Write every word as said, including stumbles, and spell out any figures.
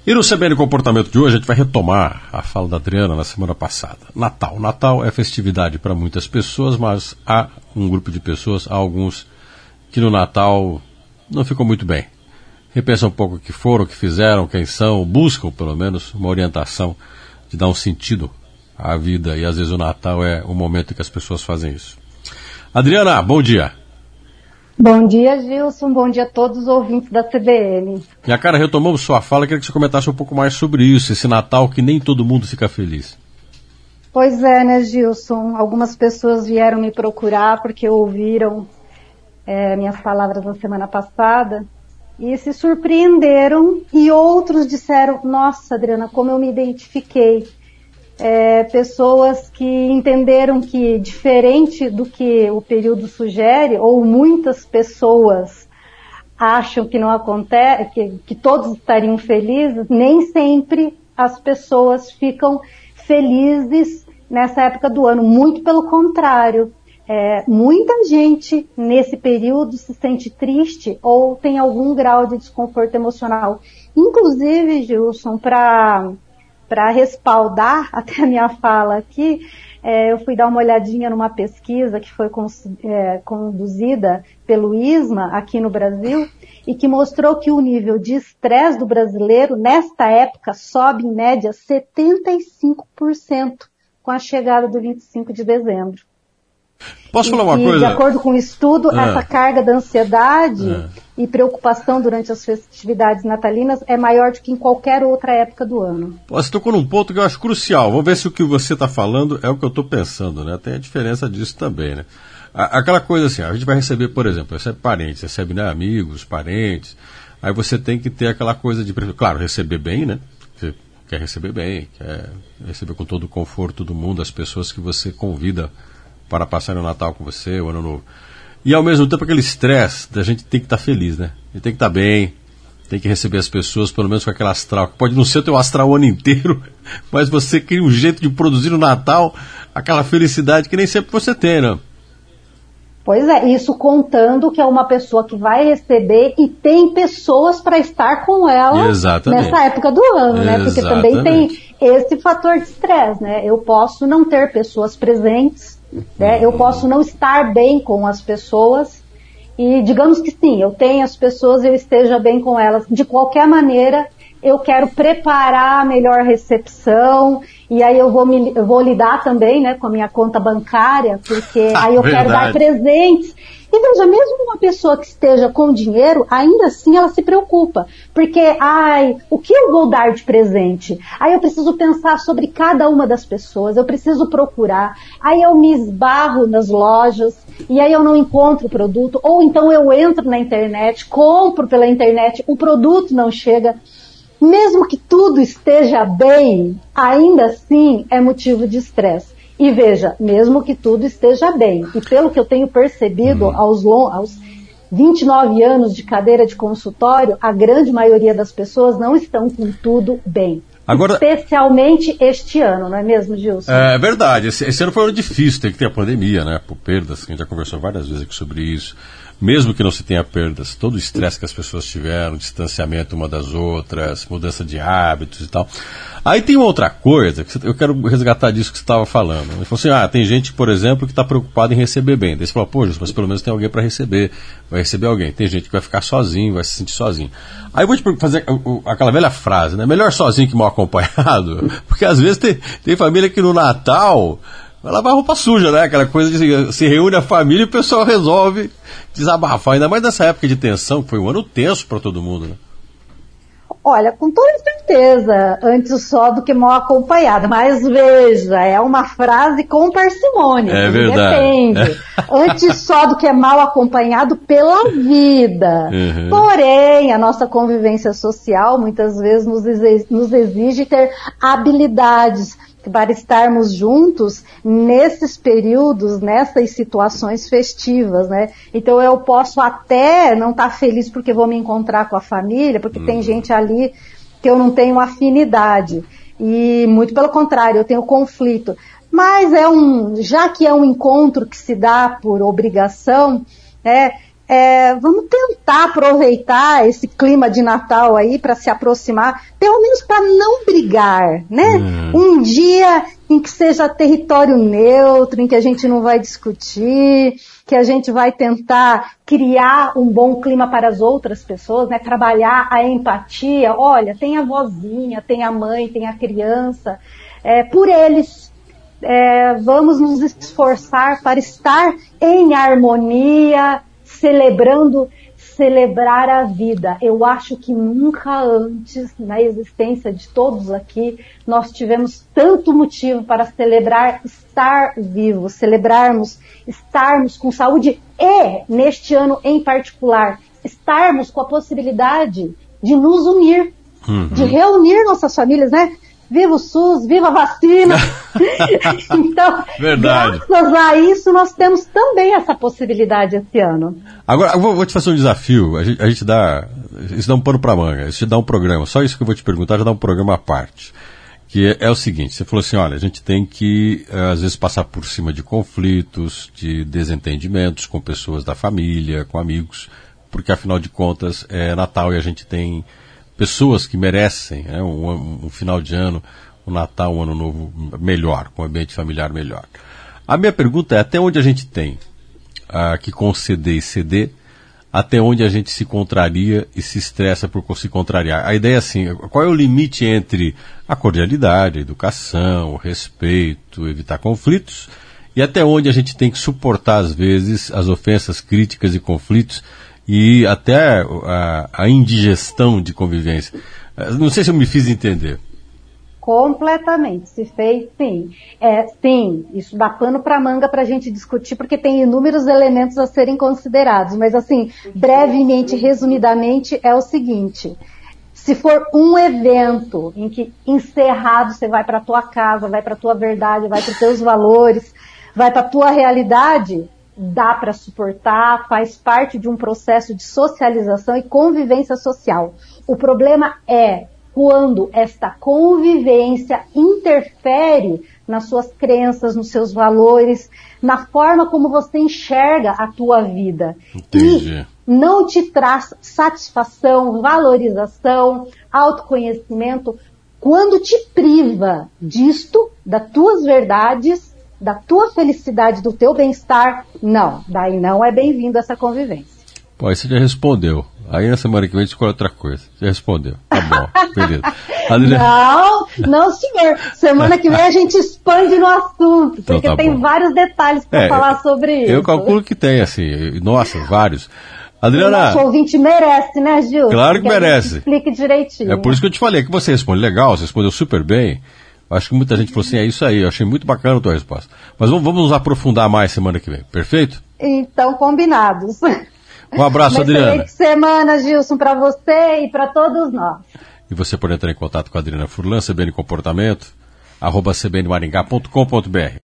E no C B N Comportamento de hoje a gente vai retomar a fala da Adriana na semana passada. Natal. Natal é festividade para muitas pessoas, mas há um grupo de pessoas, há alguns que no Natal não ficam muito bem. Repensam um pouco o que foram, o que fizeram, quem são, buscam pelo menos uma orientação de dar um sentido à vida. E às vezes o Natal é o momento em que as pessoas fazem isso. Adriana, bom dia. Bom dia, Gilson. Bom dia a todos os ouvintes da C B N. Minha cara, retomamos sua fala, queria que você comentasse um pouco mais sobre isso, esse Natal que nem todo mundo fica feliz. Pois é, né, Gilson? Algumas pessoas vieram me procurar porque ouviram é, minhas palavras na semana passada e se surpreenderam, e outros disseram, nossa, Adriana, como eu me identifiquei. É, pessoas que entenderam que, diferente do que o período sugere, ou muitas pessoas acham que não acontece, que, que todos estariam felizes, nem sempre as pessoas ficam felizes nessa época do ano. Muito pelo contrário, é, muita gente nesse período se sente triste ou tem algum grau de desconforto emocional. Inclusive, Gilson, para... Para respaldar até a minha fala aqui, é, eu fui dar uma olhadinha numa pesquisa que foi con- é, conduzida pelo ISMA aqui no Brasil e que mostrou que o nível de estresse do brasileiro, nesta época, sobe em média setenta e cinco por cento com a chegada do vinte e cinco de dezembro. Posso e, falar uma e, coisa? De acordo com o estudo, ah. essa carga da ansiedade ah. e preocupação durante as festividades natalinas é maior do que em qualquer outra época do ano. Você tocou num ponto que eu acho crucial. Vamos ver se o que você está falando é o que eu estou pensando, né? Tem a diferença disso também, né? Aquela coisa assim, a gente vai receber, por exemplo, recebe parentes, recebe, né, amigos, parentes, aí você tem que ter aquela coisa de, claro, receber bem, né? Você quer receber bem, quer receber com todo o conforto do mundo as pessoas que você convida para passar o Natal com você, o Ano Novo. E ao mesmo tempo aquele estresse da gente tem que estar tá feliz, né? A gente tem que estar tá bem, tem que receber as pessoas, pelo menos com aquele astral, que pode não ser o teu astral o ano inteiro, mas você cria um jeito de produzir no Natal aquela felicidade que nem sempre você tem, né? Pois é, isso contando que é uma pessoa que vai receber e tem pessoas para estar com ela Exatamente. Nessa época do ano, né? Porque também tem esse fator de estresse, né? Eu posso não ter pessoas presentes, né? Eu posso não estar bem com as pessoas e digamos que sim, eu tenho as pessoas, eu esteja bem com elas. De qualquer maneira, eu quero preparar a melhor recepção e aí eu vou, me, eu vou lidar também, né, com a minha conta bancária, porque aí eu quero dar presentes. E veja, mesmo uma pessoa que esteja com dinheiro, ainda assim ela se preocupa. Porque, ai, o que eu vou dar de presente? Aí eu preciso pensar sobre cada uma das pessoas, eu preciso procurar. Aí eu me esbarro nas lojas, e aí eu não encontro o produto. Ou então eu entro na internet, compro pela internet, o produto não chega. Mesmo que tudo esteja bem, ainda assim é motivo de estresse. E veja, mesmo que tudo esteja bem, e pelo que eu tenho percebido hum. aos, aos vinte e nove anos de cadeira de consultório, a grande maioria das pessoas não estão com tudo bem. Agora, especialmente este ano, não é mesmo, Gilson? É verdade, esse, esse ano foi um ano difícil, tem que ter a pandemia, né, por perdas, a gente já conversou várias vezes aqui sobre isso. Mesmo que não se tenha perdas, todo o estresse que as pessoas tiveram, distanciamento uma das outras, mudança de hábitos e tal. Aí tem uma outra coisa, que eu quero resgatar disso que você estava falando. Ele falou assim, ah, tem gente, por exemplo, que está preocupada em receber bem. Daí você falou, pô, mas pelo menos tem alguém para receber, vai receber alguém. Tem gente que vai ficar sozinho, vai se sentir sozinho. Aí eu vou te fazer aquela velha frase, né? Melhor sozinho que mal acompanhado, porque às vezes tem, tem família que no Natal vai lavar roupa suja, né? Aquela coisa de se reúne a família e o pessoal resolve desabafar. Ainda mais nessa época de tensão, que foi um ano tenso para todo mundo, né? Olha, com toda certeza, antes só do que mal acompanhado. Mas veja, é uma frase com parcimônia. É verdade. Depende. Antes só do que é mal acompanhado pela vida. Uhum. Porém, a nossa convivência social muitas vezes nos exige, nos exige ter habilidades para estarmos juntos nesses períodos, nessas situações festivas, né? Então eu posso até não estar feliz porque vou me encontrar com a família, porque hum. tem gente ali que eu não tenho afinidade. E muito pelo contrário, eu tenho conflito. Mas é um, já que é um encontro que se dá por obrigação, né? É, vamos tentar aproveitar esse clima de Natal aí para se aproximar, pelo menos para não brigar, né? Hum. Um dia em que seja território neutro, em que a gente não vai discutir, que a gente vai tentar criar um bom clima para as outras pessoas, né? Trabalhar a empatia. Olha, tem a vozinha, tem a mãe, tem a criança. É, por eles, é, vamos nos esforçar para estar em harmonia, celebrando, celebrar a vida. Eu acho que nunca antes, na existência de todos aqui, nós tivemos tanto motivo para celebrar estar vivos, celebrarmos, estarmos com saúde e, neste ano em particular, estarmos com a possibilidade de nos unir, uhum. de reunir nossas famílias, né? Viva o SUS, viva a vacina. Então, verdade. Graças a isso, nós temos também essa possibilidade esse ano. Agora, eu vou, vou te fazer um desafio. A gente, a gente dá, isso dá um pano pra manga, isso dá um programa. Só isso que eu vou te perguntar já dá um programa à parte. Que é, é o seguinte, você falou assim, olha, a gente tem que, às vezes, passar por cima de conflitos, de desentendimentos com pessoas da família, com amigos, porque, afinal de contas, é Natal e a gente tem pessoas que merecem, né, um, um final de ano, um Natal, um Ano Novo melhor, com um ambiente familiar melhor. A minha pergunta é até onde a gente tem uh, que conceder e ceder, até onde a gente se contraria e se estressa por se contrariar. A ideia é assim, qual é o limite entre a cordialidade, a educação, o respeito, evitar conflitos, e até onde a gente tem que suportar, às vezes, as ofensas, críticas e conflitos, e até a, a indigestão de convivência. Não sei se eu me fiz entender. Completamente, se fez, sim. É, sim, isso dá pano para manga para a gente discutir, porque tem inúmeros elementos a serem considerados, mas assim, brevemente, resumidamente, é o seguinte: se for um evento em que encerrado você vai para a tua casa, vai para a tua verdade, vai para os teus valores, vai para a tua realidade, dá para suportar, faz parte de um processo de socialização e convivência social. O problema é quando esta convivência interfere nas suas crenças, nos seus valores, na forma como você enxerga a tua vida. Entendi. E não te traz satisfação, valorização, autoconhecimento, quando te priva disto, das tuas verdades, da tua felicidade, do teu bem-estar, não. Daí não é bem-vindo essa convivência. Pô, aí você já respondeu. Aí na semana que vem a gente escolhe outra coisa. Já respondeu. Tá bom, beleza. Adriana... Não, não senhor. Semana que vem a gente expande no assunto, então, porque tá tem bom. vários detalhes para é, falar sobre isso. Eu calculo que tem, assim, nossa, vários. Adriana... O nosso ouvinte merece, né, Gil? Claro que, que merece. Explique direitinho. É por isso que eu te falei que você responde legal, você respondeu super bem. Acho que muita gente falou assim, é isso aí, eu achei muito bacana a tua resposta. Mas vamos, vamos nos aprofundar mais semana que vem, perfeito? Então, combinados. Um abraço, Adriana. Excelente semana, Gilson, para você e para todos nós. E você pode entrar em contato com a Adriana Furlan, C B N Comportamento, arroba c b n maringá ponto com ponto b r.